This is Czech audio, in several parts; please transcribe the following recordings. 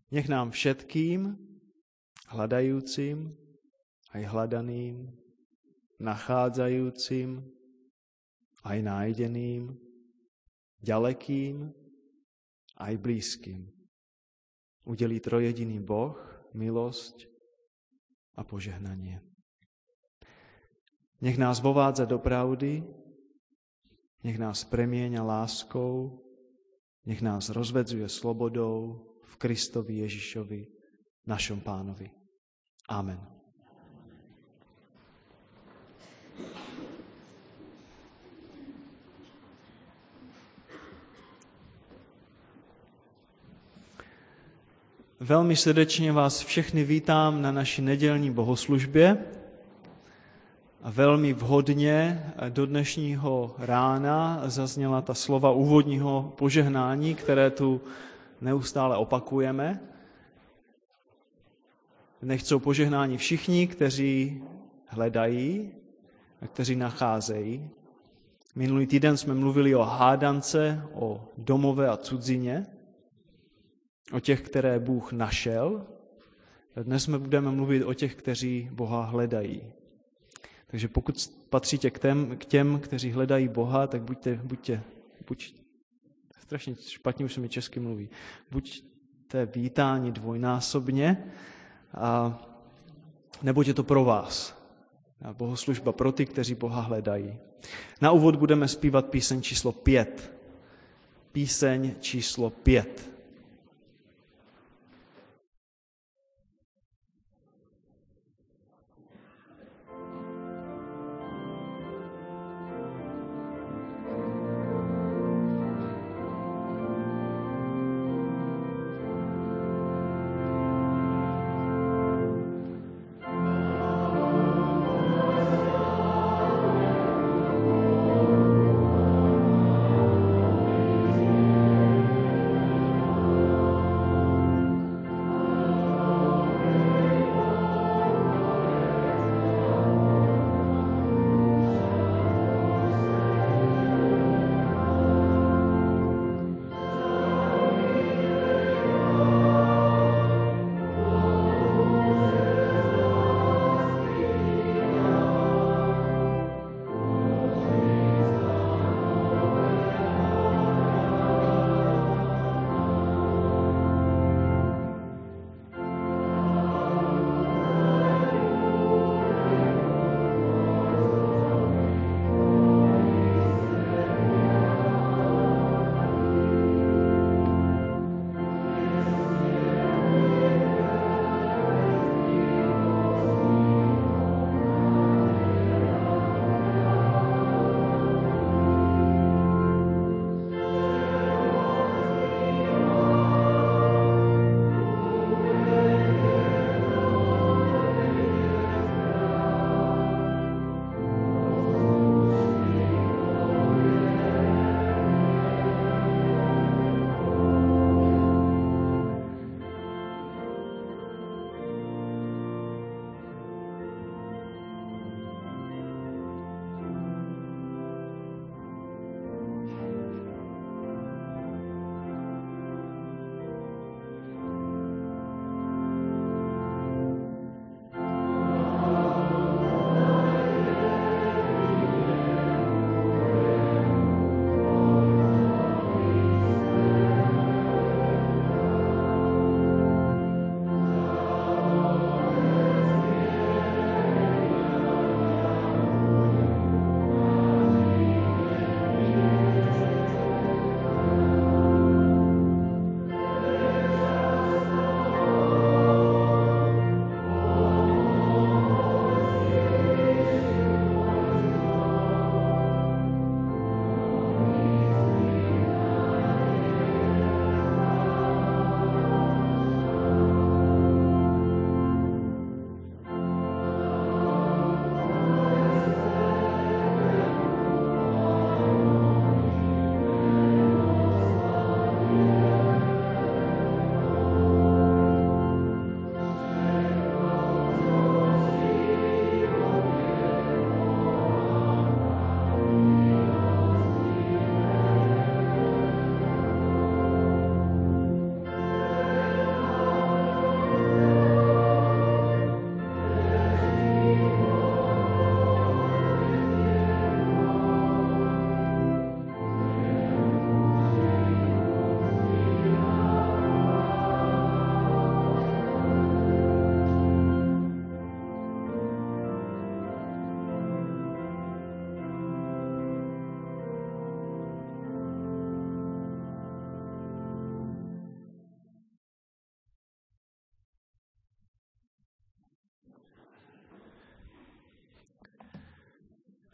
Nech nám všetkým, hľadajúcim, aj hľadaným, nachádzajúcim, aj nájdeným, ďalekým, aj blízkym udelí trojjediný Boh milosť a požehnanie. Nech nás vovádza do pravdy, nech nás premieňa láskou, nech nás rozvedzuje slobodou v Kristovi Ježišovi, našom Pánovi. Amen. Velmi srdečně vás všechny vítám na naší nedělní bohoslužbě a velmi vhodně do dnešního rána zazněla ta slova úvodního požehnání, které tu neustále opakujeme. Nechť jsou požehnáni všichni, kteří hledají a kteří nacházejí. Minulý týden jsme mluvili o hádance, o domové a cudzině, o těch, které Bůh našel. Dnes budeme mluvit o těch, kteří Boha hledají. Takže pokud patříte k těm, kteří hledají Boha, tak buďte strašně špatně už se mi česky mluví, buďte vítáni dvojnásobně, a neboť je to pro vás. A bohoslužba pro ty, kteří Boha hledají. Na úvod budeme zpívat píseň číslo 5. Píseň číslo 5.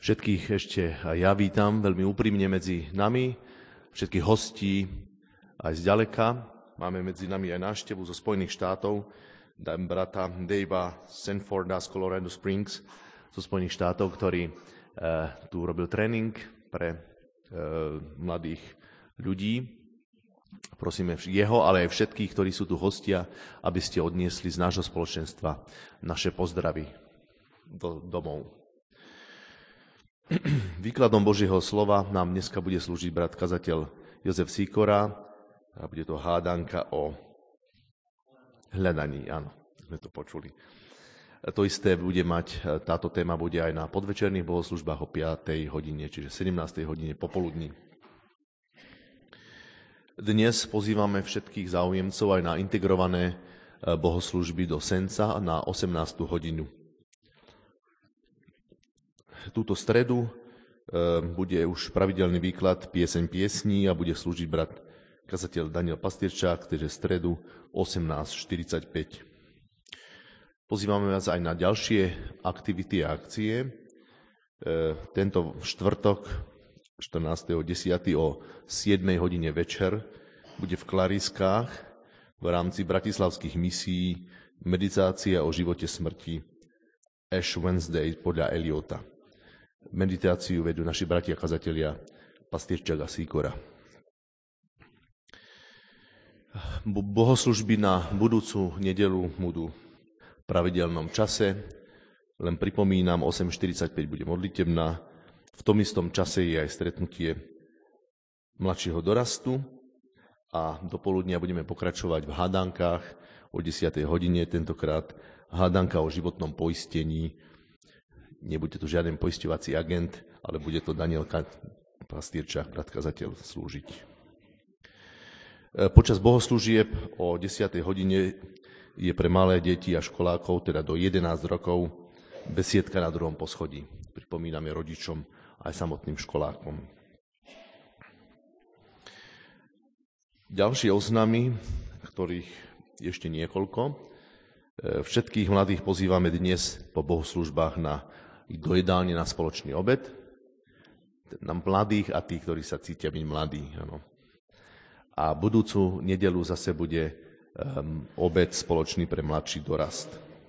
Všetkých ešte aj ja vítam veľmi úprimne medzi nami, všetkých hostí aj zďaleka. Máme medzi nami aj návštevu zo Spojených štátov, brata Davea Sanforda z Colorado Springs zo Spojených štátov, ktorý tu robil tréning pre mladých ľudí. Prosíme jeho, ale aj všetkých, ktorí sú tu hostia, aby ste odniesli z nášho spoločenstva naše pozdravy domov. Výkladom Božieho slova nám dneska bude slúžiť brat kazateľ Jozef Sikora a bude to hádanka o hľadaní. Áno, sme to počuli. To isté bude mať, táto téma bude aj na podvečerných bohoslúžbách o 5. hodine, čiže 17. hodine popoludní. Dnes pozývame všetkých záujemcov aj na integrované bohoslúžby do Senca na 18. hodinu. Túto stredu bude už pravidelný výklad pieseň piesní a bude slúžiť brat kazateľ Daniel Pastierčák, takže stredu 18:45. Pozývame vás aj na ďalšie aktivity a akcie. Tento štvrtok 14.10. o 7 hodine večer bude v Klariskách v rámci bratislavských misií meditácia o živote smrti Ash Wednesday podľa Eliota. Meditáciu vedú naši bratia kazatelia Pastierčák a Sikora. Bohoslužby na budúcu nedeľu budú v pravidelnom čase. Len pripomínam, 8:45 bude modlitebná. V tom istom čase je aj stretnutie mladšieho dorastu a do poludnia budeme pokračovať v hádankách o 10. hodine, tentokrát hádanka o životnom poistení. Nebude tu žiaden poisťovací agent, ale bude to Daniel Pastierčák, brat kazateľ, slúžiť. Počas bohoslúžieb o 10. hodine je pre malé deti a školákov, teda do 11 rokov, besiedka na druhom poschodí. Pripomíname rodičom aj samotným školákom. Ďalšie oznámy, ktorých ešte niekoľko. Všetkých mladých pozývame dnes po bohoslúžbách do jedálne na spoločný obed. Na mladých a tých, ktorí sa cítia byť mladí. Ano. A budúcu nedeľu zase bude obed spoločný pre mladší dorast.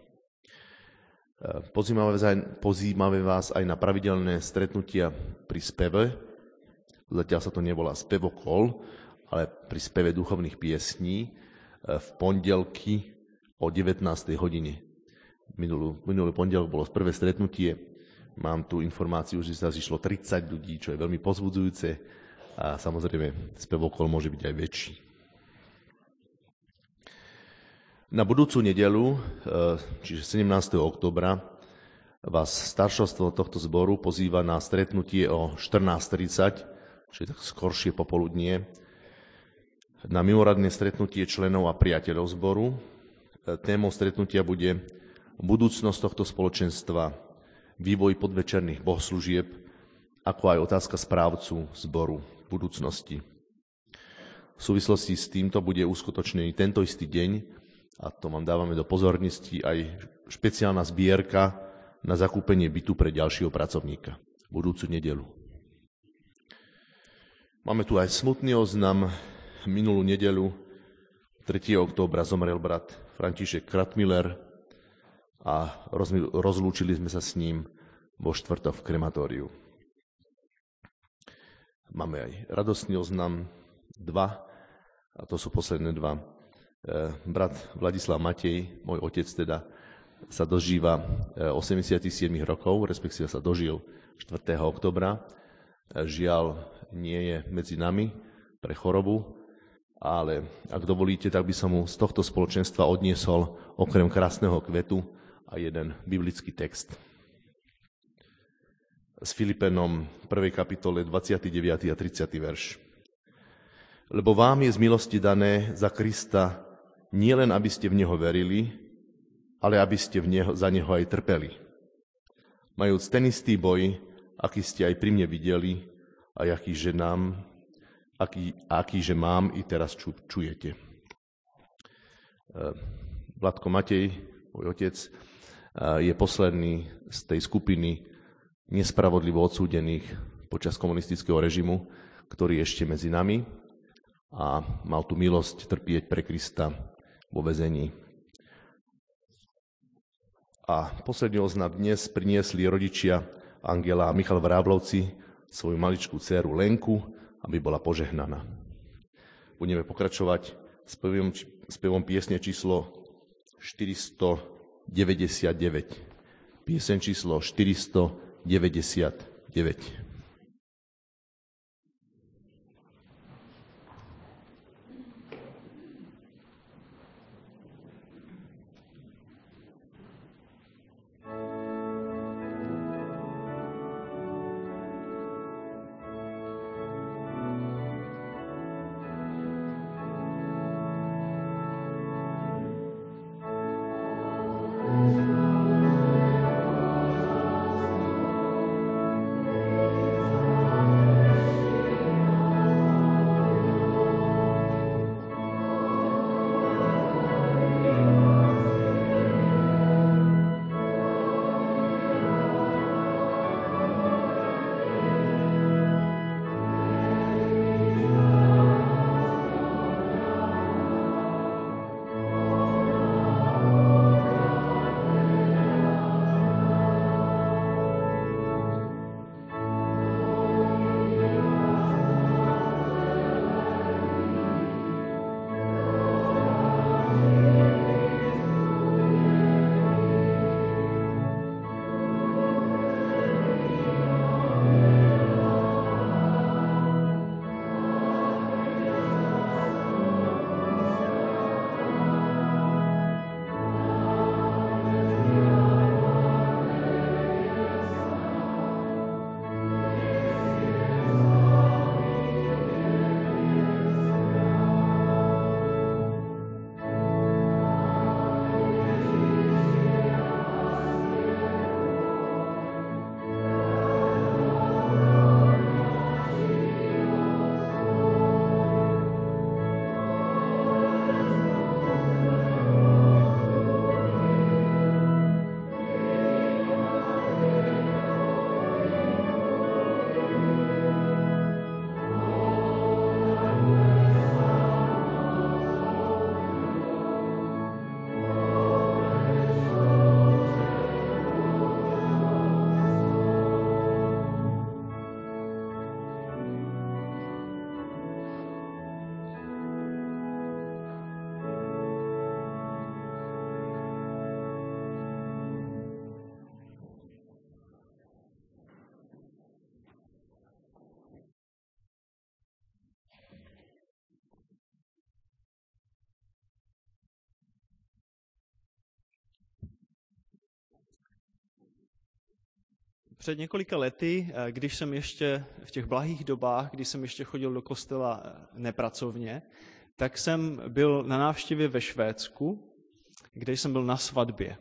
Pozývame vás aj na pravidelné stretnutia pri speve. Zatiaľ sa to nevolá spevokol, ale pri speve duchovných piesní v pondelky o 19. hodine. Minulý pondelok bolo prvé stretnutie. Mám tu informáciu, že sa zišlo 30 ľudí, čo je veľmi povzbudzujúce a samozrejme spevokol môže byť aj väčší. Na budúcu nedeľu, čiže 17. októbra, vás staršovstvo tohto zboru pozýva na stretnutie o 14:30, čiže tak skoršie popoludnie, na mimoriadne stretnutie členov a priateľov zboru. Témou stretnutia bude budúcnosť tohto spoločenstva, vývoj podvečerných bohoslúžieb, ako aj otázka správcu zboru budúcnosti. V súvislosti s týmto bude uskutočnený tento istý deň, a to vám dávame do pozornosti, aj špeciálna zbierka na zakúpenie bytu pre ďalšieho pracovníka budúcu nedeľu. Máme tu aj smutný oznam. Minulú nedeľu 3. októbra zomrel brat František Kratmiller a rozlúčili sme sa s ním vo štvrtok v krematóriu. Máme aj radostný oznam 2, a to sú posledné 2. Brat Vladislav Matej, môj otec teda, sa dožíva 87 rokov, respektíve sa dožil 4. októbra. Žiaľ, nie je medzi nami pre chorobu, ale ak dovolíte, tak by som mu z tohto spoločenstva odniesol okrem krásneho kvetu a jeden biblický text. S Filipenom 1. kapitole 29. a 30. verš. Lebo vám je z milosti dané za Krista nielen, aby ste v Neho verili, ale aby ste za Neho aj trpeli. Majúc ten istý boj, aký ste aj pri mne videli a akýže mám i teraz čujete. Vladko Matej, môj otec, je posledný z tej skupiny nespravodlivo odsúdených počas komunistického režimu, ktorý je ešte medzi nami a mal tu milosť trpieť pre Krista vo väzení. A posledný oznam dnes priniesli rodičia Angela a Michal Vráblovci svoju maličkú dceru Lenku, aby bola požehnaná. Budeme pokračovať spevom piesne číslo 499. Pieseň číslo 499. Před několika lety, když jsem ještě v těch blahých dobách, kdy jsem ještě chodil do kostela nepracovně, tak jsem byl na návštěvě ve Švédsku, kde jsem byl na svatbě.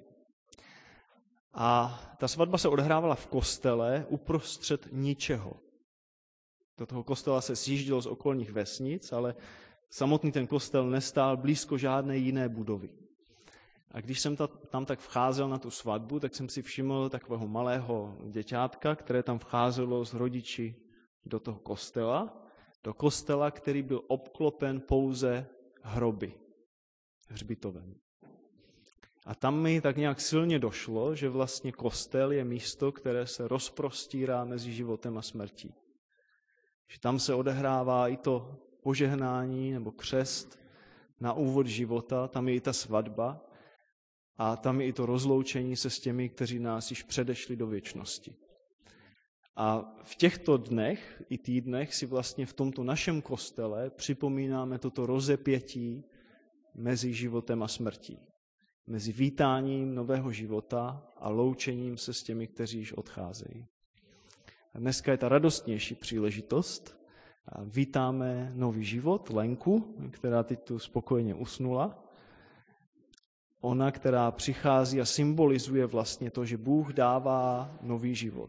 A ta svatba se odehrávala v kostele uprostřed ničeho. Do toho kostela se sjíždělo z okolních vesnic, ale samotný ten kostel nestál blízko žádné jiné budovy. A když jsem tam tak vcházel na tu svatbu, tak jsem si všiml takového malého děťátka, které tam vcházelo s rodiči do toho kostela, který byl obklopen pouze hroby, hřbitovem. A tam mi tak nějak silně došlo, že vlastně kostel je místo, které se rozprostírá mezi životem a smrtí. Že tam se odehrává i to požehnání nebo křest na úvod života, tam je i ta svatba a tam je i to rozloučení se s těmi, kteří nás již předešli do věčnosti. A v těchto dnech i týdnech si vlastně v tomto našem kostele připomínáme toto rozepětí mezi životem a smrtí. Mezi vítáním nového života a loučením se s těmi, kteří již odcházejí. A dneska je ta radostnější příležitost. A vítáme nový život, Lenku, která teď tu spokojeně usnula. Ona, která přichází a symbolizuje vlastně to, že Bůh dává nový život.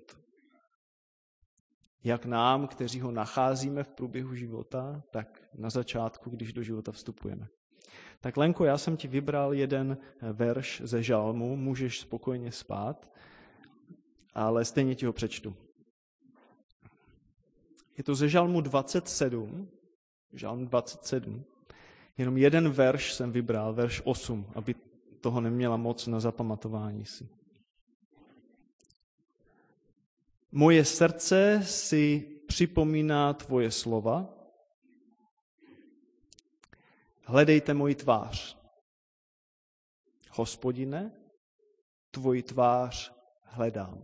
Jak nám, kteří ho nacházíme v průběhu života, tak na začátku, když do života vstupujeme. Tak Lenko, já jsem ti vybral jeden verš ze žalmu, můžeš spokojně spát. ale stejně ti ho přečtu. Je to ze Žalmu 27, Žalm 27. Jenom jeden verš jsem vybral, verš 8, aby toho neměla moc na zapamatování si. Moje srdce si připomíná tvoje slova. Hledejte moji tvář. Hospodine, tvoji tvář hledám.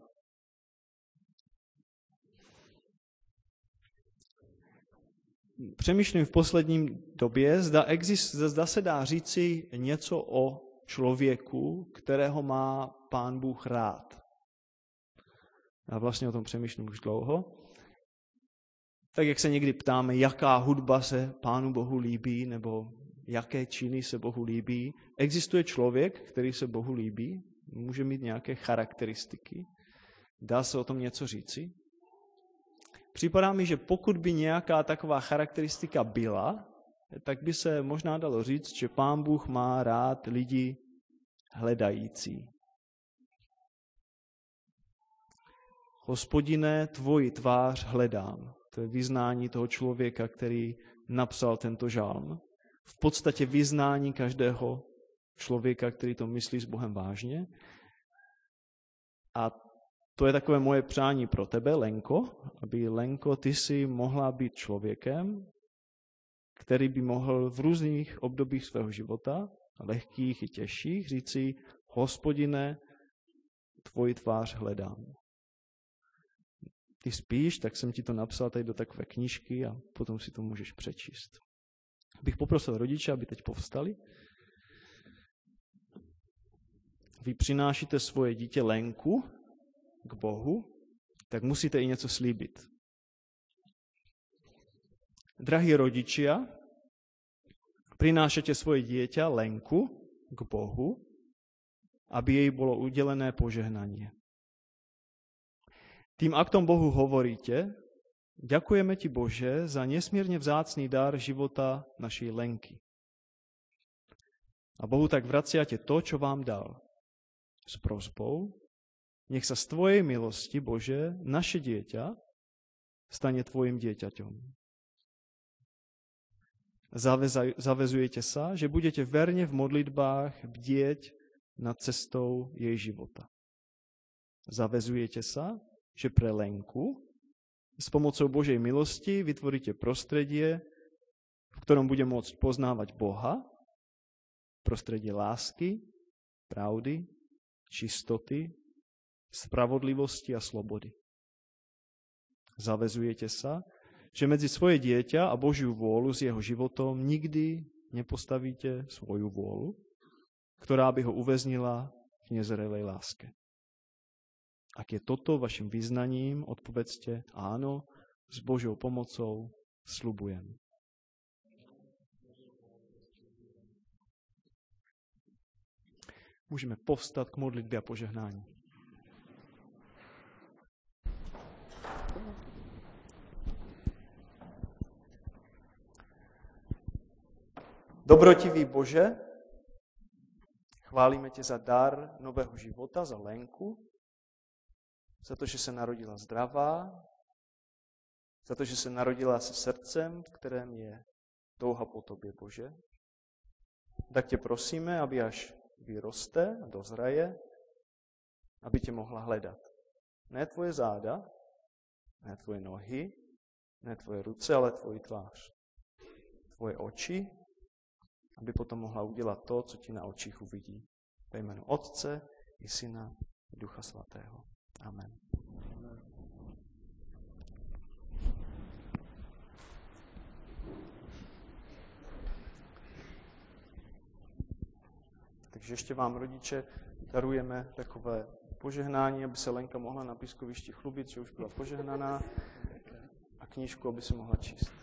Přemýšlím v posledním době, zda se dá říci něco o člověku, kterého má Pán Bůh rád. Já vlastně o tom přemýšlím už dlouho. Tak jak se někdy ptáme, jaká hudba se Pánu Bohu líbí, nebo jaké činy se Bohu líbí. Existuje člověk, který se Bohu líbí? Může mít nějaké charakteristiky? Dá se o tom něco říci? Připadá mi, že pokud by nějaká taková charakteristika byla, tak by se možná dalo říct, že Pán Bůh má rád lidi hledající. Hospodine, tvoji tvář hledám. To je vyznání toho člověka, který napsal tento žalm. V podstatě vyznání každého člověka, který to myslí s Bohem vážně. A to je takové moje přání pro tebe, Lenko, aby, Lenko, ty si mohla být člověkem, který by mohl v různých obdobích svého života, lehkých i těžších, říci, Hospodine, tvoji tvář hledám. Ty spíš, tak jsem ti to napsal tady do takové knížky a potom si to můžeš přečíst. Bych poprosil rodiče, aby teď povstali. Vy přinášíte svoje dítě Lenku k Bohu, tak musíte i něco slíbit. Drahí rodičia, prinášete svoje dieťa Lenku k Bohu, aby jej bolo udelené požehnanie. Tým aktom Bohu hovoríte, ďakujeme ti, Bože, za nesmierne vzácný dar života našej Lenky. A Bohu tak vraciate to, čo vám dal. S prosbou, nech sa z tvojej milosti, Bože, naše dieťa stane tvojim dieťaťom. Zavezujete sa, že budete verne v modlitbách bdieť nad cestou jej života. Zavezujete sa, že pre Lenku s pomocou Božej milosti vytvoríte prostredie, v ktorom bude môcť poznávať Boha, prostredie lásky, pravdy, čistoty, spravodlivosti a slobody. Zavezujete sa, že medzi svoje dieťa a Božiu vôľu s jeho životom nikdy nepostavíte svoju vôľu, ktorá by ho uväznila v nezrelej láske. Ak je toto vašim vyznaním, odpovedzte áno, s Božou pomocou sľubujem. Můžeme povstat k modlitbě a požehnání. Dobrotivý Bože, chválíme tě za dar nového života, za Lenku, za to, že se narodila zdravá, za to, že se narodila se srdcem, v kterém je touha po tobě, Bože. Tak tě prosíme, aby až vyroste a dozraje, aby tě mohla hledat. Ne tvoje záda, ne tvoje nohy, ne tvoje ruce, ale tvoji tvář. Tvoje oči, aby potom mohla udělat to, co ti na očích uvidí. Ve jménu Otce i Syna i Ducha Svatého. Amen. Takže ještě vám, rodiče, darujeme takové požehnání, aby se Lenka mohla na pískovišti chlubit, že už byla požehnaná, a knížku, aby se mohla číst.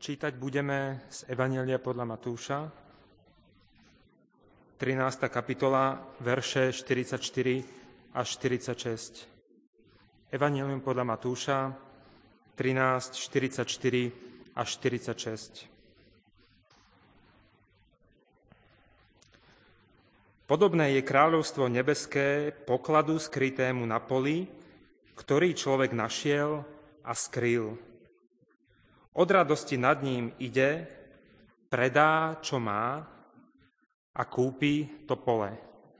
Čítať budeme z Evanjelia podľa Matúša, 13. kapitola, verše 44 až 46. Evanjelium podľa Matúša, 13, 44 až 46. Podobné je kráľovstvo nebeské pokladu skrytému na poli, ktorý človek našiel a skryl. Od radosti nad ním ide, predá, čo má a kúpi to pole.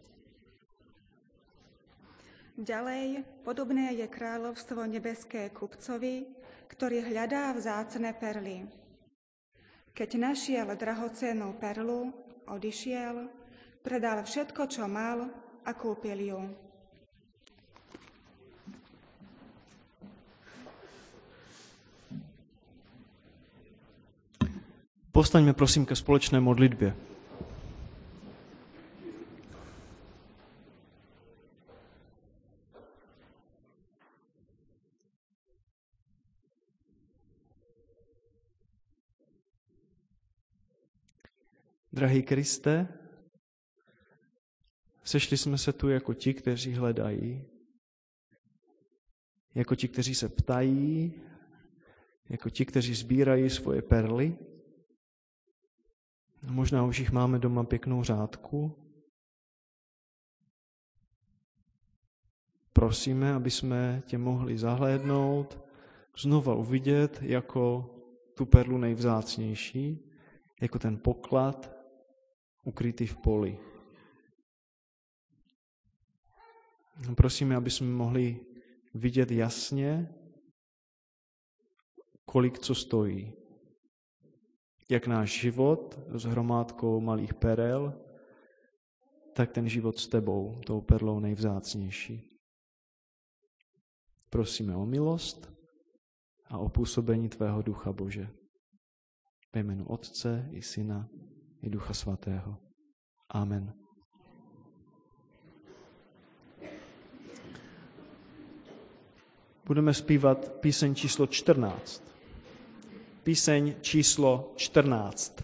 Ďalej, podobné je kráľovstvo nebeské kupcovi, ktorý hľadá vzácne perly. Keď našiel drahocennú perlu, odišiel, predal všetko, čo mal a kúpil ju. Povstaňme prosím ke společné modlitbě. Drahý Kriste, sešli jsme se tu jako ti, kteří hledají, jako ti, kteří se ptají, jako ti, kteří sbírají svoje perly. Možná už jich máme doma pěknou řádku. Prosíme, aby jsme tě mohli zahlédnout, znova uvidět jako tu perlu nejvzácnější, jako ten poklad ukrytý v poli. Prosíme, aby jsme mohli vidět jasně, kolik co stojí. Jak náš život s hromádkou malých perel, tak ten život s tebou, tou perlou nejvzácnější. Prosíme o milost a o působení tvého Ducha Bože. Ve jménu Otce i Syna i Ducha Svatého. Amen. Budeme zpívat píseň číslo 14. Píseň číslo 14.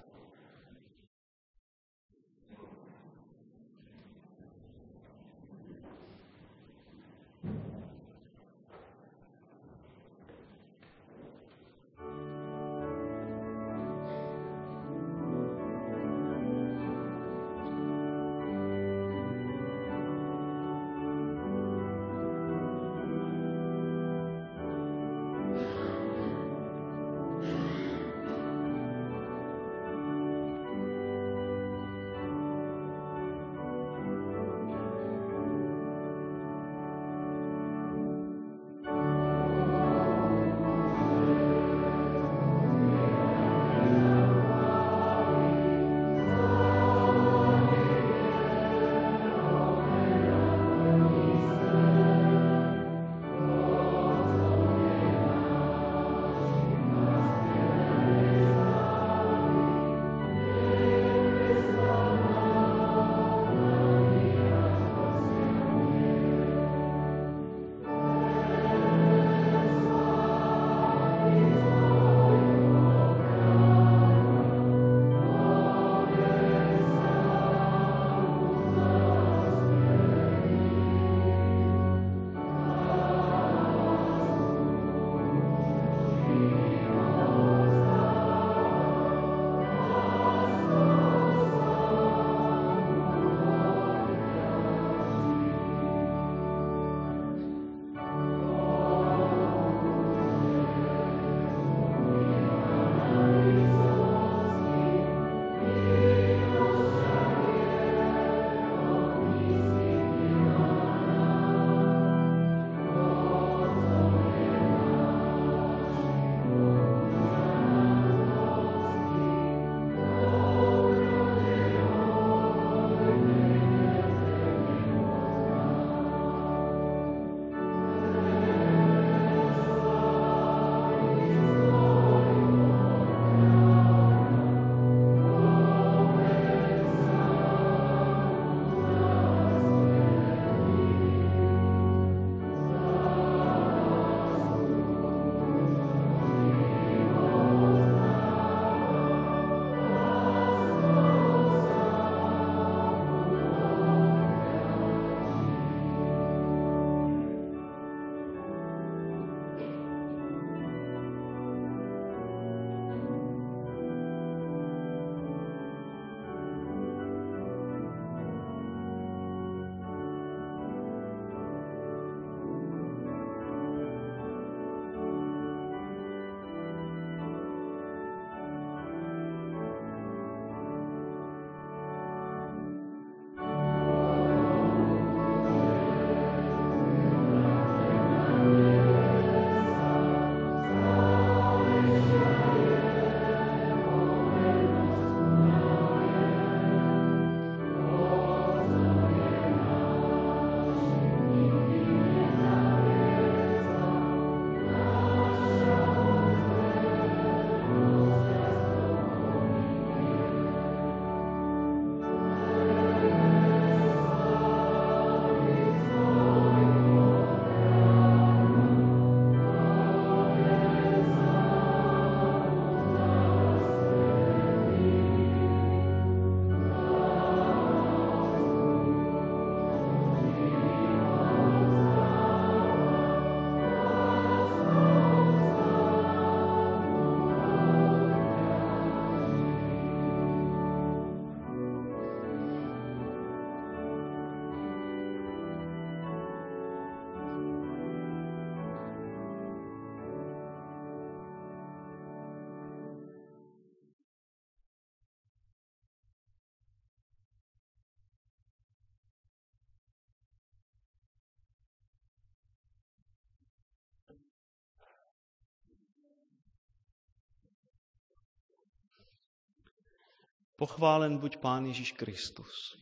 Pochválen buď Pán Ježíš Kristus.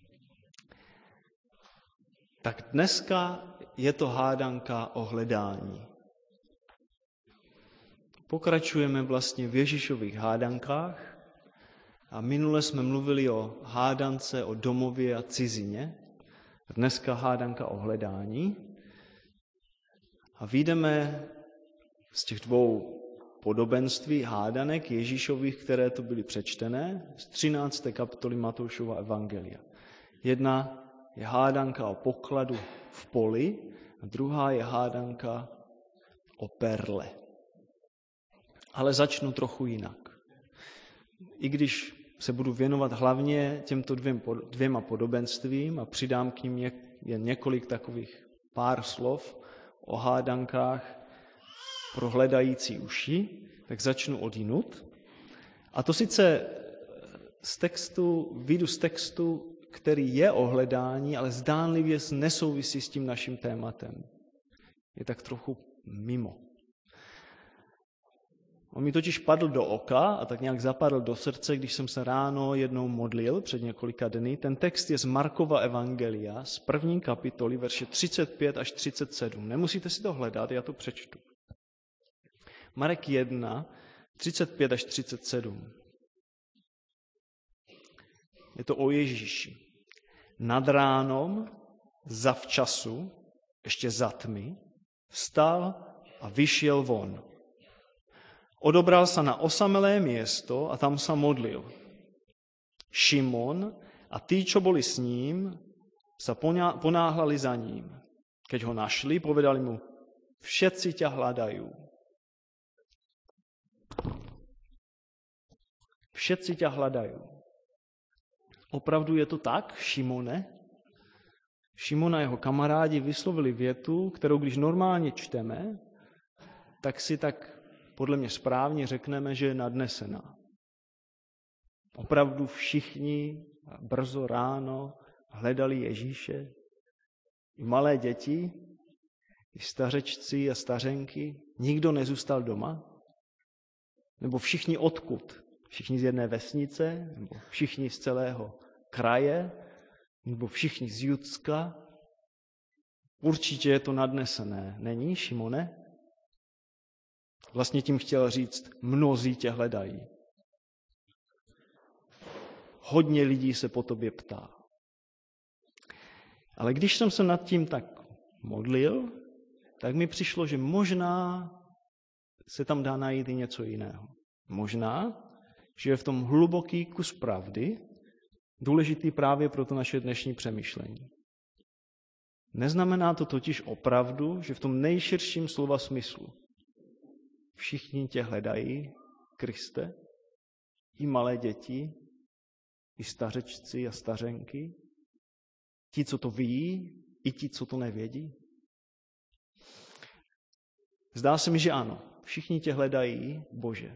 Tak dneska je to hádanka o hledání. Pokračujeme vlastně v Ježíšových hádankách a minule jsme mluvili o hádance, o domově a cizině. Dneska hádanka o hledání. A vyjdeme z těch dvou podobenství hádanek Ježíšových, které tu byly přečtené, z 13. kapitoly Matoušova evangelia. Jedna je hádanka o pokladu v poli a druhá je hádanka o perle. Ale začnu trochu jinak. I když se budu věnovat hlavně těmto dvěma podobenstvím a přidám k nim jen několik takových pár slov o hádankách pro hledající uši, tak začnu odjinud. A to sice vyjdu z textu, který je o hledání, ale zdánlivě nesouvisí s tím naším tématem. Je tak trochu mimo. On mi totiž padl do oka a tak nějak zapadl do srdce, když jsem se ráno jednou modlil před několika dny. Ten text je z Markova evangelia, z 1. kapitoly, verše 35 až 37. Nemusíte si to hledat, já to přečtu. Marek 1, 35 až 37. Je to o Ježíši. Nad ránom, zavčasu, ještě za tmy, vstal a vyšel von. Odobral se na osamelé město a tam se modlil. Šimon a tí, čo boli s ním, sa ponáhlali za ním. Keď ho našli, povedali mu, všetci ťa hľadajú. Všetci ťa hľadajú. Opravdu je to tak, Šimone? Šimon a jeho kamarádi vyslovili větu, kterou když normálně čteme, tak si tak podle mě správně řekneme, že je nadnesená. Opravdu všichni brzo ráno hledali Ježíše. I malé děti, i stařečci a stařenky. Nikdo nezůstal doma? Nebo všichni odkud? Všichni z jedné vesnice? Nebo všichni z celého kraje? Nebo všichni z Judska? Určitě je to nadnesené. Není, Šimone? Vlastně tím chtěl říct, mnozí tě hledají. Hodně lidí se po tobě ptá. Ale když jsem se nad tím tak modlil, tak mi přišlo, že možná se tam dá najít i něco jiného. Možná, že je v tom hluboký kus pravdy, důležitý právě pro to naše dnešní přemýšlení. Neznamená to totiž opravdu, že v tom nejširším slova smyslu všichni tě hledají, Kriste, i malé děti, i stařečci a stařenky, ti, co to ví, i ti, co to nevědí? Zdá se mi, že ano. Všichni tě hledají, Bože.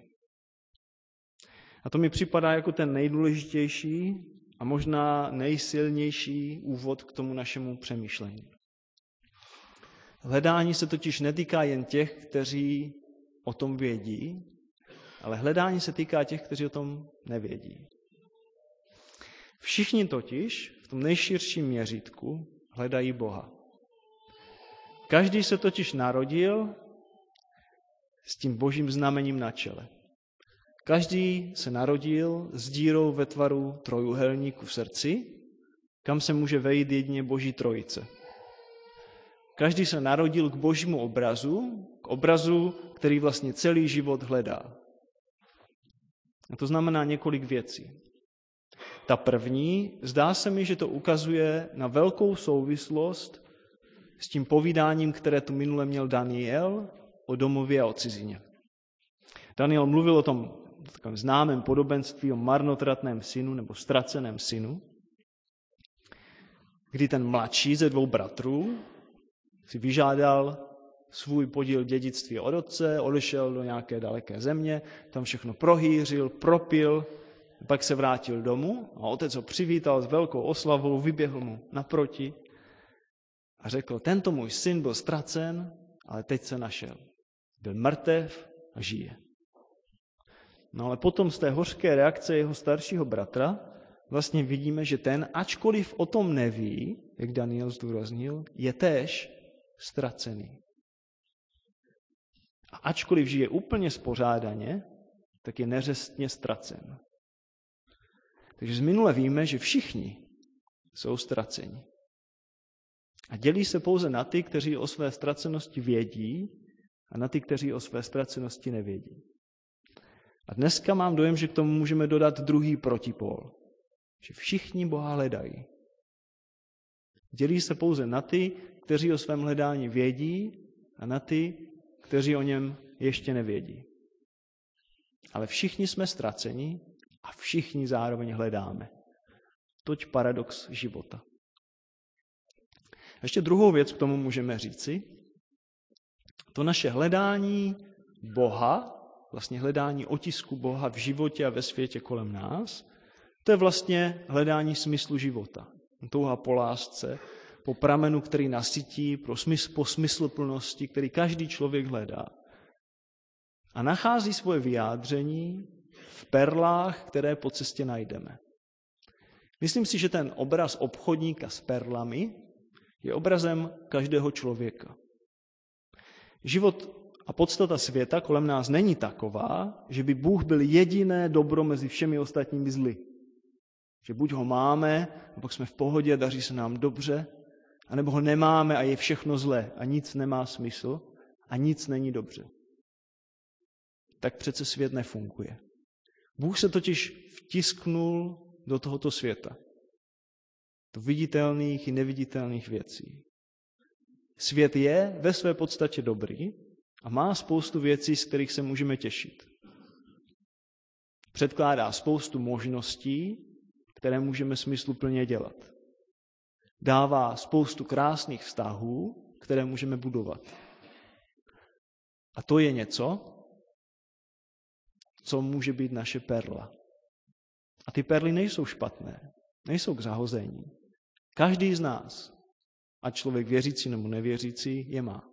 A to mi připadá jako ten nejdůležitější a možná nejsilnější úvod k tomu našemu přemýšlení. Hledání se totiž netýká jen těch, kteří o tom vědí, ale hledání se týká těch, kteří o tom nevědí. Všichni totiž v tom nejširším měřítku hledají Boha. Každý se totiž narodil s tím božím znamením na čele. Každý se narodil s dírou ve tvaru trojúhelníku v srdci, kam se může vejít jedině Boží trojice. Každý se narodil k božímu obrazu, k obrazu, který vlastně celý život hledá. A to znamená několik věcí. Ta první, zdá se mi, že to ukazuje na velkou souvislost s tím povídáním, které tu minule měl Daniel o domově a o cizině. Daniel mluvil o tom takovém známém podobenství o marnotratném synu nebo ztraceném synu, kdy ten mladší ze dvou bratrů si vyžádal svůj podíl dědictví od otce, odešel do nějaké daleké země, tam všechno prohýřil, propil, pak se vrátil domů a otec ho přivítal s velkou oslavou, vyběhl mu naproti a řekl, tento můj syn byl ztracen, ale teď se našel. Byl mrtev a žije. No ale potom z té hořké reakce jeho staršího bratra vlastně vidíme, že ten, ačkoliv o tom neví, jak Daniel zdůraznil, je též ztracený. A ačkoliv žije úplně spořádaně, tak je neřestně ztracen. Takže z minule víme, že všichni jsou ztraceni. A dělí se pouze na ty, kteří o své ztracenosti vědí, a na ty, kteří o své ztracenosti nevědí. A dneska mám dojem, že k tomu můžeme dodat druhý protipól. Že všichni Boha hledají. Dělí se pouze na ty, kteří o svém hledání vědí, a na ty, kteří o něm ještě nevědí. Ale všichni jsme ztraceni a všichni zároveň hledáme. Toť paradox života. Ještě druhou věc k tomu můžeme říci. To naše hledání Boha, vlastně hledání otisku Boha v životě a ve světě kolem nás, to je vlastně hledání smyslu života. Touha po lásce, po pramenu, který nasytí, po smysluplnosti, který každý člověk hledá. A nachází svoje vyjádření v perlách, které po cestě najdeme. Myslím si, že ten obraz obchodníka s perlami je obrazem každého člověka. Život a podstata světa kolem nás není taková, že by Bůh byl jediné dobro mezi všemi ostatními zly. Že buď ho máme, a pak jsme v pohodě, daří se nám dobře, anebo ho nemáme a je všechno zlé a nic nemá smysl a nic není dobře. Tak přece svět nefunguje. Bůh se totiž vtisknul do tohoto světa. Do viditelných i neviditelných věcí. Svět je ve své podstatě dobrý a má spoustu věcí, z kterých se můžeme těšit. Předkládá spoustu možností, které můžeme smysluplně dělat. Dává spoustu krásných vztahů, které můžeme budovat. A to je něco, co může být naše perla. A ty perly nejsou špatné, nejsou k zahození. Každý z nás, ať člověk věřící nebo nevěřící, je má.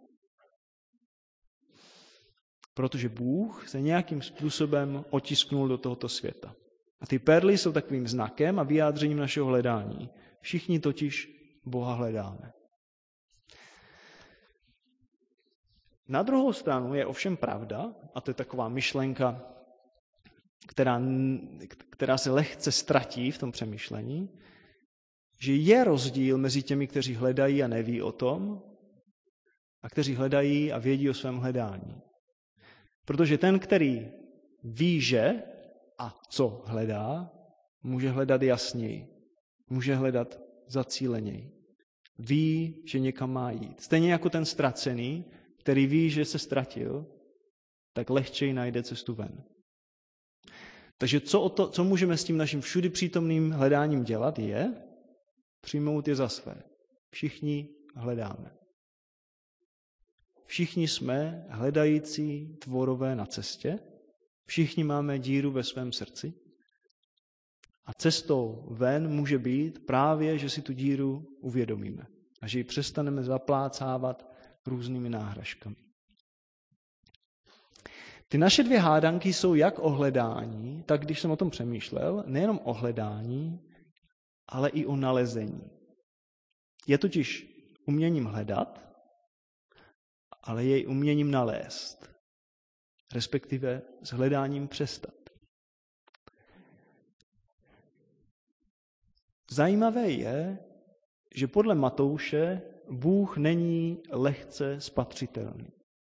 Protože Bůh se nějakým způsobem otisknul do tohoto světa. A ty perly jsou takovým znakem a vyjádřením našeho hledání. Všichni totiž Boha hledáme. Na druhou stranu je ovšem pravda, a to je taková myšlenka, která se lehce ztratí v tom přemýšlení, že je rozdíl mezi těmi, kteří hledají a neví o tom, a kteří hledají a vědí o svém hledání. Protože ten, který ví, že a co hledá, může hledat jasněji, může hledat zacíleněji. Ví, že někam má jít. Stejně jako ten ztracený, který ví, že se ztratil, tak lehčeji najde cestu ven. Takže co můžeme s tím naším všudy přítomným hledáním dělat, je přijmout je za své. Všichni hledáme. Všichni jsme hledající tvorové na cestě, všichni máme díru ve svém srdci a cestou ven může být právě, že si tu díru uvědomíme a že ji přestaneme zaplácávat různými náhražkami. Ty naše dvě hádanky jsou jak o hledání, tak když jsem o tom přemýšlel, nejenom o hledání, ale i o nalezení. Je totiž uměním hledat, ale je i uměním nalézt, respektive s hledáním přestat. Zajímavé je, že podle Matouše Bůh není lehce spatřitelný.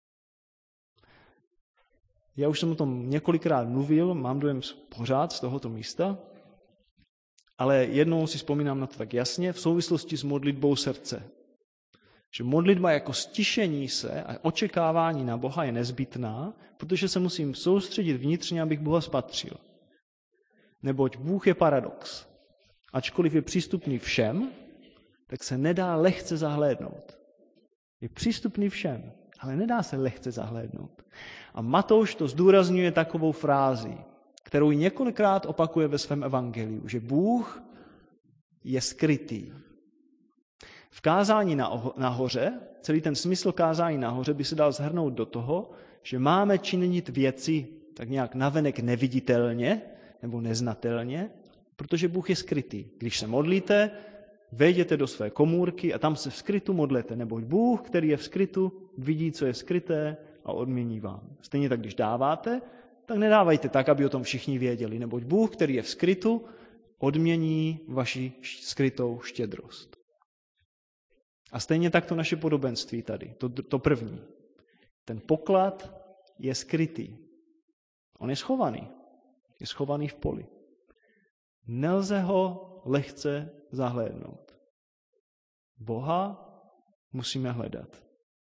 Já už jsem o tom několikrát mluvil, mám dojem pořád z tohoto místa, ale jednou si vzpomínám na to tak jasně v souvislosti s modlitbou srdce. Že modlitba jako stišení se a očekávání na Boha je nezbytná, protože se musím soustředit vnitřně, abych Boha spatřil. Neboť Bůh je paradox. Ačkoliv je přístupný všem, tak se nedá lehce zahlédnout. Je přístupný všem, ale nedá se lehce zahlédnout. A Matouš to zdůrazňuje takovou frází, kterou několikrát opakuje ve svém evangeliu, že Bůh je skrytý. V kázání nahoře, celý ten smysl kázání nahoře by se dal shrnout do toho, že máme činit věci tak nějak navenek neviditelně nebo neznatelně, protože Bůh je skrytý. Když se modlíte, vejděte do své komůrky a tam se v skrytu modlete, neboť Bůh, který je v skrytu, vidí, co je skryté a odmění vám. Stejně tak, když dáváte, tak nedávajte tak, aby o tom všichni věděli, neboť Bůh, který je v skrytu, odmění vaši skrytou štědrost. A stejně tak to naše podobenství tady, to první. Ten poklad je skrytý. On je schovaný. Je schovaný v poli. Nelze ho lehce zahlédnout. Boha musíme hledat.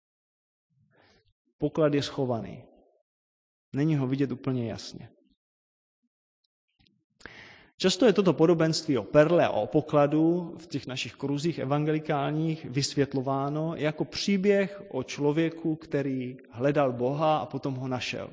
Poklad je schovaný. Není ho vidět úplně jasně. Často je toto podobenství o perle a o pokladu v těch našich kruzích evangelikálních vysvětlováno jako příběh o člověku, který hledal Boha a potom ho našel.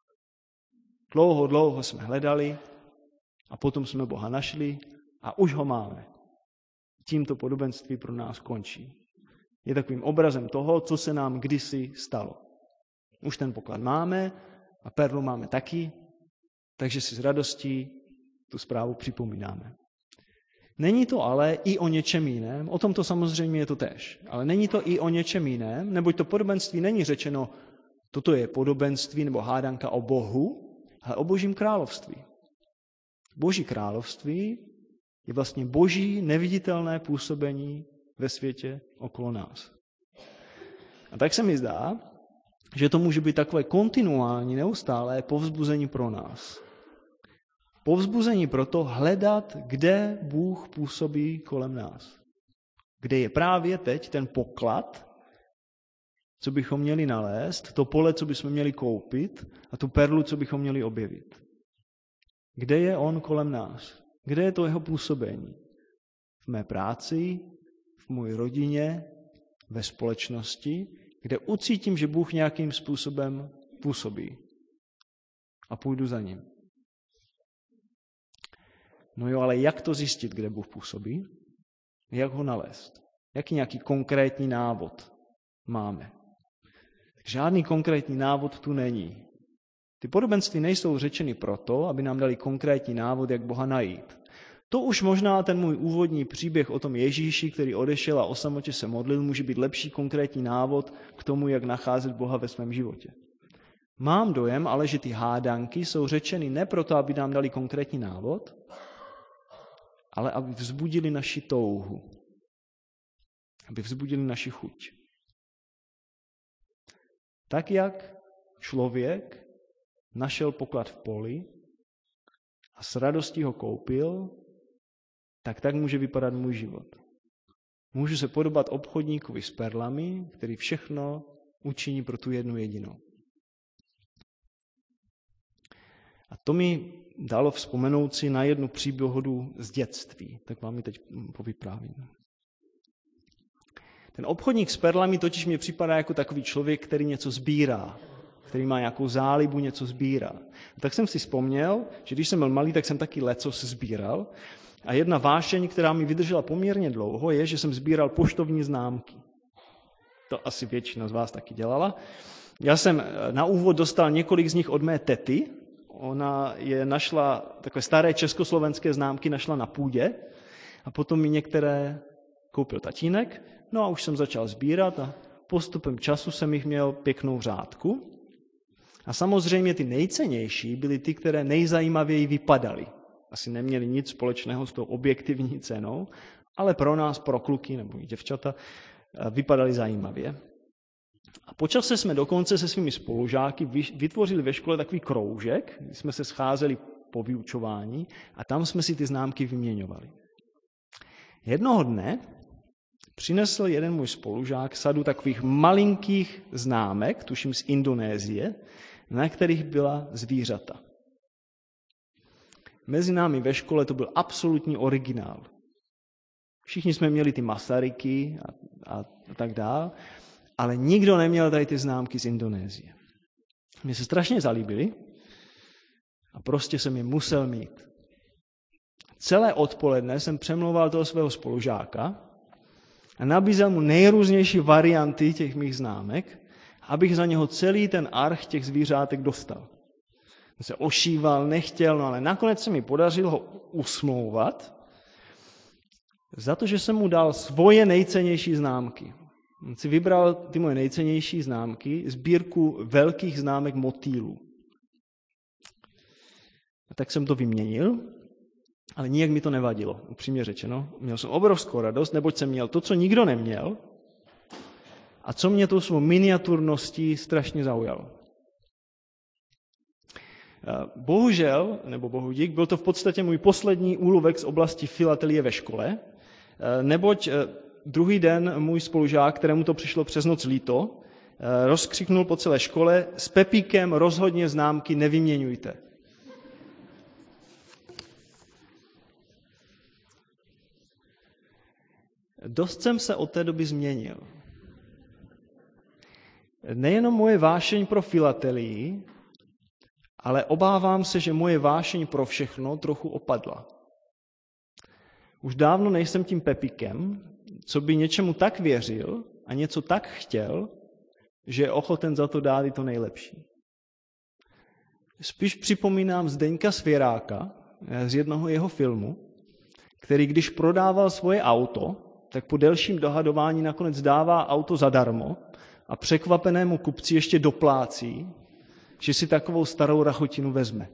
Dlouho jsme hledali a potom jsme Boha našli a už ho máme. Tímto podobenství pro nás končí. Je takovým obrazem toho, co se nám kdysi stalo. Už ten poklad máme a perlu máme taky, takže si s radostí tu zprávu připomínáme. Není to ale i o něčem jiném, o tom to samozřejmě je to též, ale není to i o něčem jiném, neboť to podobenství není řečeno, toto je podobenství nebo hádanka o Bohu, ale o Božím království. Boží království je vlastně boží neviditelné působení ve světě okolo nás. A tak se mi zdá, že to může být takové kontinuální, neustálé povzbuzení pro nás. Povzbuzení pro to hledat, kde Bůh působí kolem nás. Kde je právě teď ten poklad, co bychom měli nalézt, to pole, co bychom měli koupit a tu perlu, co bychom měli objevit. Kde je on kolem nás? Kde je to jeho působení? V mé práci, v mojí rodině, ve společnosti, kde ucítím, že Bůh nějakým způsobem působí. A půjdu za ním. No jo, ale jak to zjistit, kde Bůh působí? Jak ho nalézt? Jaký nějaký konkrétní návod máme? Žádný konkrétní návod tu není. Ty podobenství nejsou řečeny proto, aby nám dali konkrétní návod, jak Boha najít. To už možná ten můj úvodní příběh o tom Ježíši, který odešel a o samotě se modlil, může být lepší konkrétní návod k tomu, jak nacházet Boha ve svém životě. Mám dojem, ale že ty hádanky jsou řečeny ne proto, aby nám dali konkrétní návod, ale aby vzbudili naši touhu. Aby vzbudili naši chuť. Tak jak člověk našel poklad v poli a s radostí ho koupil, tak může vypadat můj život. Můžu se podobat obchodníkovi s perlami, který všechno učiní pro tu jednu jedinou. A to mi dalo vzpomenout si na jednu příhodu z dětství. Tak vám ji teď povyprávím. Ten obchodník s perlami totiž mi připadá jako takový člověk, který něco sbírá, který má nějakou zálibu, něco sbírá. A tak jsem si vzpomněl, že když jsem byl malý, tak jsem taky lecos sbíral. A jedna vášeň, která mi vydržela poměrně dlouho, je, že jsem sbíral poštovní známky. To asi většina z vás taky dělala. Já jsem na úvod dostal několik z nich od mé tety. Ona je našla, takové staré československé známky našla na půdě a potom mi některé koupil tatínek. No a už jsem začal sbírat a postupem času jsem jich měl pěknou řádku. A samozřejmě ty nejcennější byly ty, které nejzajímavěji vypadaly. Asi neměly nic společného s tou objektivní cenou, ale pro nás, pro kluky nebo i děvčata, vypadaly zajímavě. A po čase jsme dokonce se svými spolužáky vytvořili ve škole takový kroužek, kdy jsme se scházeli po vyučování a tam jsme si ty známky vyměňovali. Jednoho dne přinesl jeden můj spolužák sadu takových malinkých známek, tuším z Indonésie, na kterých byla zvířata. Mezi námi ve škole to byl absolutní originál. Všichni jsme měli ty Masaryky a tak dál, ale nikdo neměl tady ty známky z Indonésie. Mně se strašně zalíbily a prostě jsem je musel mít. Celé odpoledne jsem přemlouval toho svého spolužáka a nabízel mu nejrůznější varianty těch mých známek, abych za něho celý ten arch těch zvířátek dostal. Se ošíval, nechtěl, no ale nakonec se mi podařilo ho usmlouvat za to, že jsem mu dal svoje nejcennější známky. On si vybral ty moje nejcennější známky, sbírku velkých známek motýlů. A tak jsem to vyměnil, ale nijak mi to nevadilo, upřímně řečeno. Měl jsem obrovskou radost, neboť jsem měl to, co nikdo neměl a co mě tou svou miniaturností strašně zaujalo. Bohužel, nebo bohudík, byl to v podstatě můj poslední úlovek z oblasti filatelie ve škole, neboť druhý den můj spolužák, kterému to přišlo přes noc líto, rozkřiknul po celé škole: s Pepíkem rozhodně známky nevyměňujte. Dost jsem se od té doby změnil. Nejenom moje vášeň pro filatelii, ale obávám se, že moje vášeň pro všechno trochu opadla. Už dávno nejsem tím Pepíkem, co by něčemu tak věřil a něco tak chtěl, že je ochoten za to dát i to nejlepší. Spíš připomínám Zdeňka Svěráka z jednoho jeho filmu, který když prodával svoje auto, tak po delším dohadování nakonec dává auto zadarmo a překvapenému kupci ještě doplácí, že si takovou starou rachotinu vezme.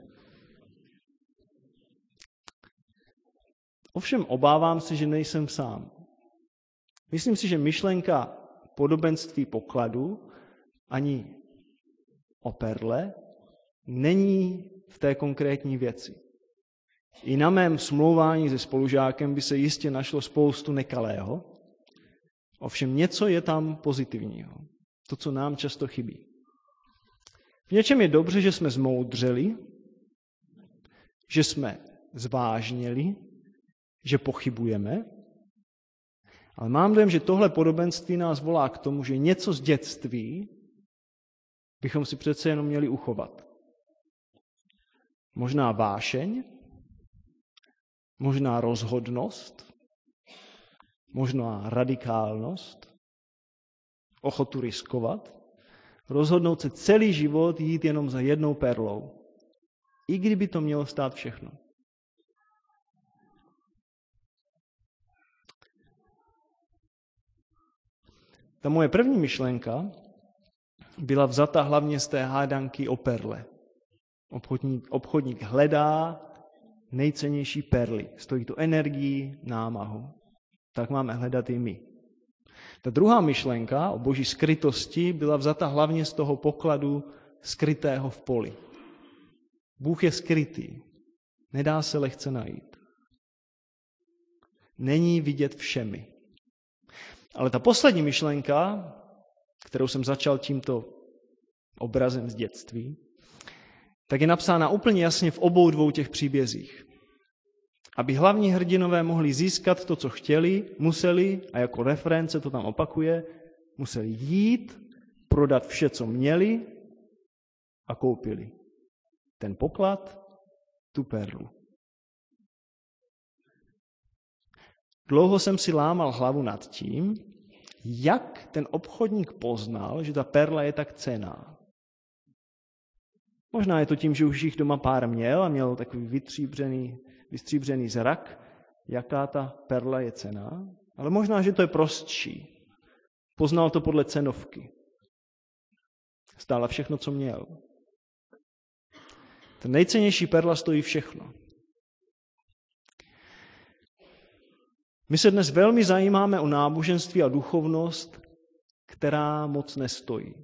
Ovšem obávám se, že nejsem sám. Myslím si, že myšlenka podobenství pokladu ani o perle není v té konkrétní věci. I na mém smlouvání se spolužákem by se jistě našlo spoustu nekalého, ovšem něco je tam pozitivního, to, co nám často chybí. V něčem je dobře, že jsme zmoudřeli, že jsme zvážněli, že pochybujeme, ale mám dojem, že tohle podobenství nás volá k tomu, že něco z dětství bychom si přece jenom měli uchovat. Možná vášeň, možná rozhodnost, možná radikálnost, ochotu riskovat, rozhodnout se celý život jít jenom za jednou perlou, i kdyby to mělo stát všechno. Ta moje první myšlenka byla vzata hlavně z té hádanky o perle. Obchodník hledá nejcennější perly. Stojí to energii, námahu. Tak máme hledat i my. Ta druhá myšlenka o boží skrytosti byla vzata hlavně z toho pokladu skrytého v poli. Bůh je skrytý. Nedá se lehce najít. Není vidět všemi. Ale ta poslední myšlenka, kterou jsem začal tímto obrazem z dětství, tak je napsána úplně jasně v obou dvou těch příbězích. Aby hlavní hrdinové mohli získat to, co chtěli, museli, a jako reference to tam opakuje, museli jít, prodat vše, co měli a koupili. Ten poklad, tu perlu. Dlouho jsem si lámal hlavu nad tím, jak ten obchodník poznal, že ta perla je tak cenná. Možná je to tím, že už jich doma pár měl a měl takový vystříbřený zrak, jaká ta perla je cenná, ale možná, že to je prostší. Poznal to podle cenovky. Stála všechno, co měl. Ta nejcennější perla stojí všechno. My se dnes velmi zajímáme o náboženství a duchovnost, která moc nestojí.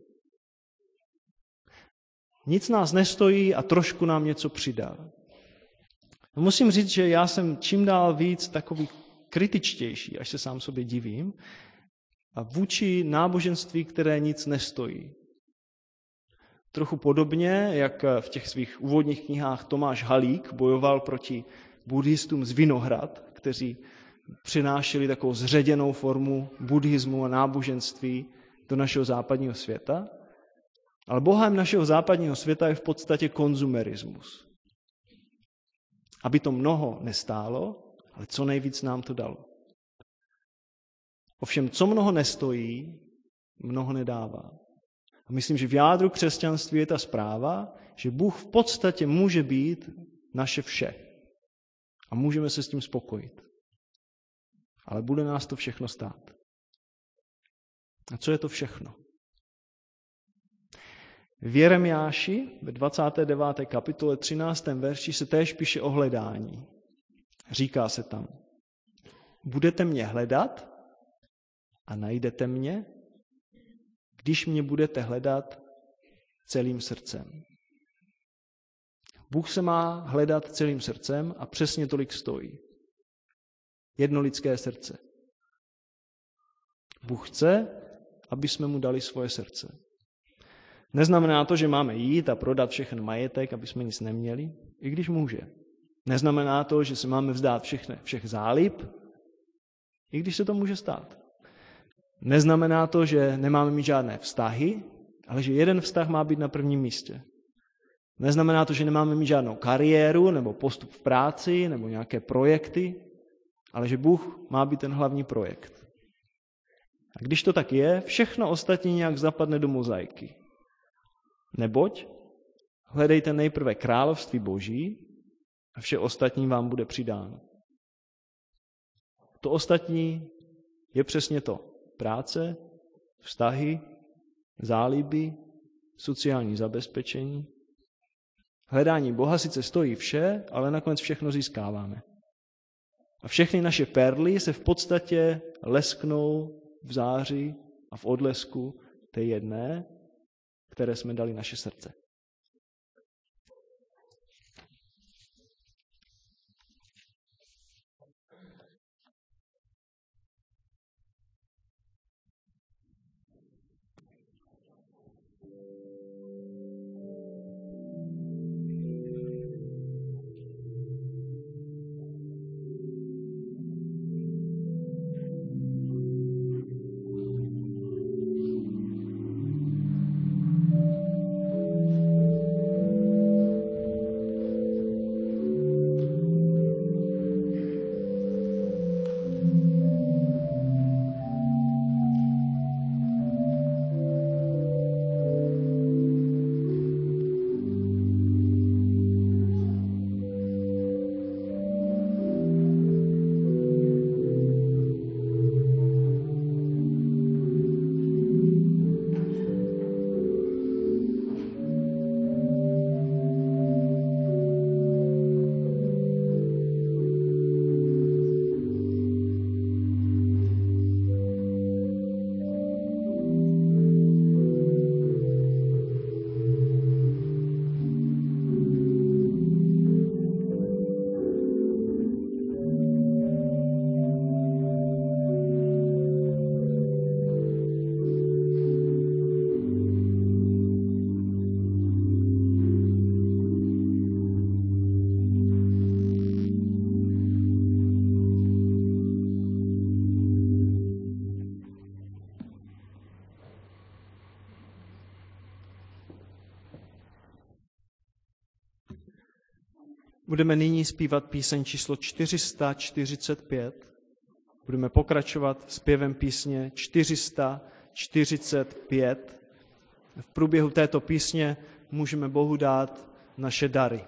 Nic nás nestojí a trošku nám něco přidá. Musím říct, že já jsem čím dál víc takový kritičtější, až se sám sobě divím, a vůči náboženství, které nic nestojí. Trochu podobně, jak v těch svých úvodních knihách Tomáš Halík bojoval proti buddhistům z Vinohrad, kteří přinášeli takovou zředěnou formu buddhismu a náboženství do našeho západního světa. Ale bohem našeho západního světa je v podstatě konzumerismus. Aby to mnoho nestálo, ale co nejvíc nám to dalo. Ovšem, co mnoho nestojí, mnoho nedává. A myslím, že v jádru křesťanství je ta zpráva, že Bůh v podstatě může být naše vše. A můžeme se s tím spokojit. Ale bude nás to všechno stát. A co je to všechno? V Jeremiáši ve 29. kapitole 13. verši se též píše o hledání. Říká se tam: budete mě hledat a najdete mě, když mě budete hledat celým srdcem. Bůh se má hledat celým srdcem a přesně tolik stojí. Jedno lidské srdce. Bůh chce, aby jsme mu dali svoje srdce. Neznamená to, že máme jít a prodat všechen majetek, aby jsme nic neměli, i když může. Neznamená to, že se máme vzdát všech zálib, i když se to může stát. Neznamená to, že nemáme mít žádné vztahy, ale že jeden vztah má být na prvním místě. Neznamená to, že nemáme mít žádnou kariéru nebo postup v práci nebo nějaké projekty, ale že Bůh má být ten hlavní projekt. A když to tak je, všechno ostatní nějak zapadne do mozaiky. Neboť hledejte nejprve království Boží a vše ostatní vám bude přidáno. To ostatní je přesně to. Práce, vztahy, záliby, sociální zabezpečení. Hledání Boha sice stojí vše, ale nakonec všechno získáváme. A všechny naše perly se v podstatě lesknou v záři a v odlesku té jedné, které jsme dali naše srdce. Budeme nyní zpívat píseň číslo 445. Budeme pokračovat zpěvem písně 445. V průběhu této písně můžeme Bohu dát naše dary.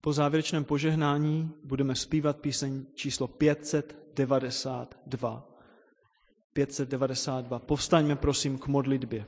Po závěrečném požehnání budeme zpívat píseň číslo 592. 592. Povstaňme prosím k modlitbě.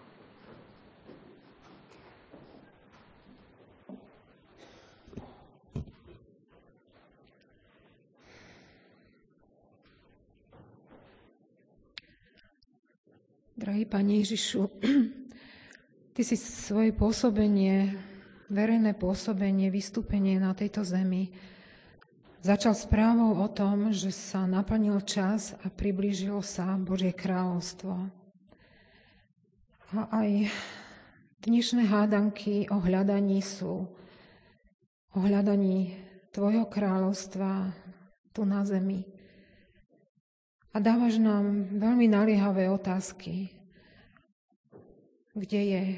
Drahý Pane Ježišu, Ty si svoje pôsobenie, verejné pôsobenie, vystúpenie na tejto zemi začal správou o tom, že sa naplnil čas a priblížilo sa Božie kráľovstvo. A aj dnešné hádanky o hľadaní sú o hľadaní Tvojho kráľovstva tu na zemi. A dávaš nám veľmi naliehavé otázky. Kde je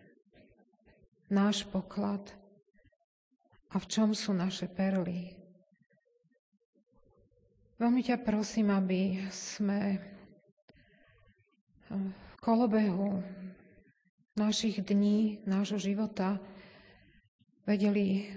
náš poklad a v čom sú naše perly? Veľmi ťa prosím, aby sme v kolobehu našich dní, nášho života vedeli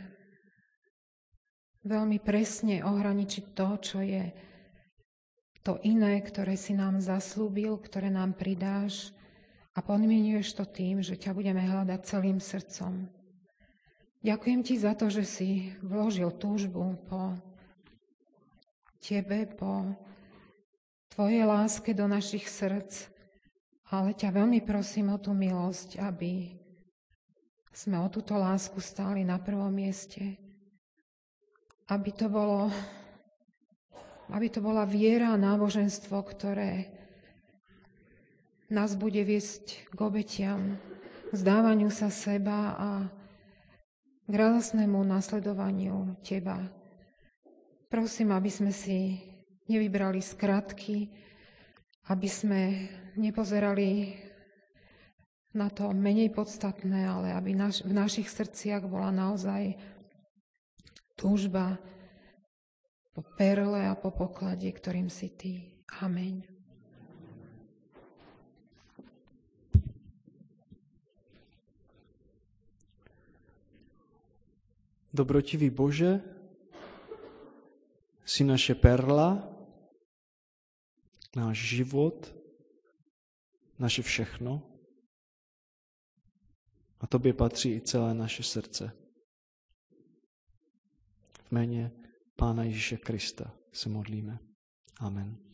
veľmi presne ohraničiť to, čo je to iné, ktoré si nám zaslúbil, ktoré nám pridáš a podmienuješ to tým, že ťa budeme hľadať celým srdcom. Ďakujem Ti za to, že si vložil túžbu po Tebe, po Tvojej láske do našich srdc, ale ťa veľmi prosím o tú milosť, aby sme o túto lásku stáli na prvom mieste. Aby to bola viera a náboženstvo, ktoré nás bude viesť k obetiam, k zdávaniu sa seba a k radosnému nasledovaniu Teba. Prosím, aby sme si nevybrali skratky, aby sme nepozerali na to menej podstatné, ale aby v našich srdciach bola naozaj túžba po perle a po poklade, ktorým si Ty. Amen. Dobrotivý Bože, si naše perla, náš život, naše všechno. A Tobě patří i celé naše srdce. V jméně Pána Ježíše Krista se modlíme. Amen.